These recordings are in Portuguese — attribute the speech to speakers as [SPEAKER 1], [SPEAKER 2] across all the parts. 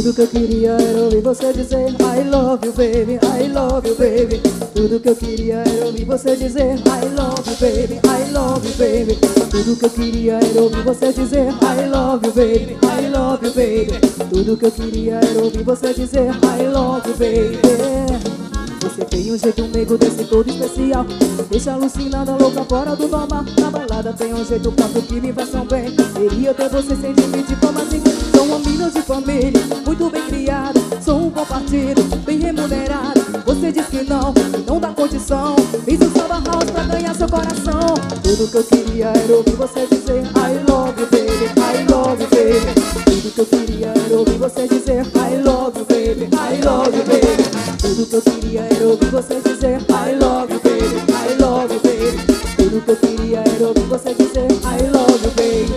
[SPEAKER 1] Tudo que eu queria era ouvir você dizer I love you baby, I love you baby. Tudo que eu queria era ouvir você dizer I love you baby, I love you baby. Tudo que eu queria era ouvir você dizer I love you baby, I love you baby. Tudo que eu queria era ouvir você dizer I love you baby. Você tem um jeito meigo desse todo especial, me deixa alucinada, louca, fora do normal. Na balada tem um jeito próprio que me faz tão bem. Queria ter você sem limite, como assim? Sou uma mina de família, muito bem criada. Sou um bom partido, bem remunerado. Você diz que não dá condição. Fiz um samba house pra ganhar seu coração. Tudo que eu queria era ouvir você dizer I love you baby, I love you baby. Tudo que eu queria era ouvir você dizer I love you baby, I love you baby. Tudo que eu queria era ouvir você dizer I love you baby, I love you baby. Tudo que eu queria era ouvir você dizer I love you baby.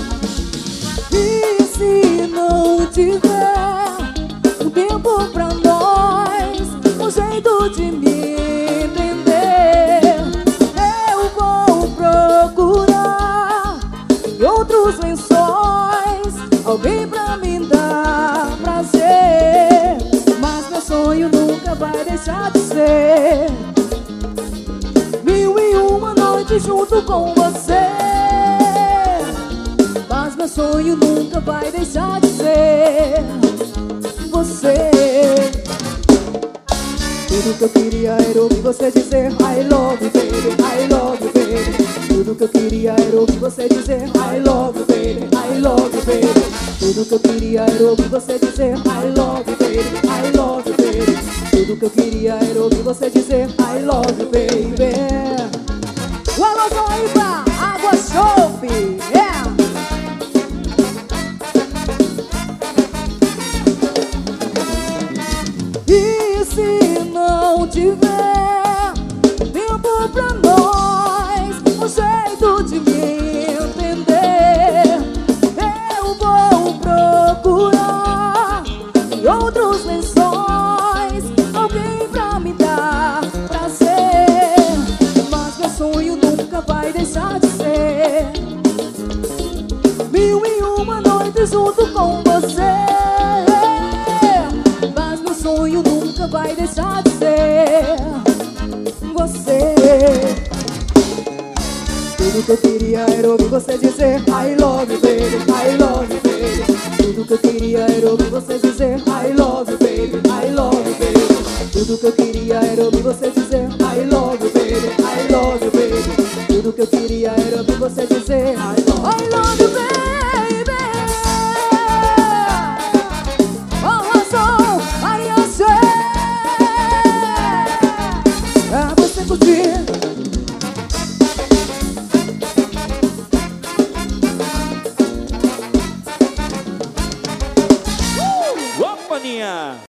[SPEAKER 1] E se não tiver um tempo pra nós, um jeito de me entender, eu vou procurar em outros lençóis alguém pra me dar prazer. Mas meu sonho nunca vai deixar de ser 1001 noites junto com você. Mas meu sonho nunca vai deixar de ser você. Tudo que eu queria era ouvir você dizer I love you baby, I love you baby. Tudo que eu queria era ouvir você dizer I love you baby, I love you baby. Tudo que eu queria era ouvir você dizer I love you baby, I love you baby. Tudo que eu queria era ouvir você dizer I love you baby. O alôzão aí pra Água Chopp, yeah. E se não tiver tempo pra nós, um jeito de me entender, eu vou procurar em outros lençóis alguém pra me dar prazer. Mas meu sonho nunca vai deixar de ser 1001 noites junto com você. Mas meu sonho nunca vai deixar de ser você. Tudo que eu queria era ouvir você dizer I love you baby, I love you baby. Tudo que eu queria era ouvir você dizer I love you baby, I love you baby. Tudo que eu queria era ouvir você dizer I love you baby, I love you baby. Tudo que eu queria era ouvir você dizer I love you baby. Pra você curtir.
[SPEAKER 2] Opa, Ninha!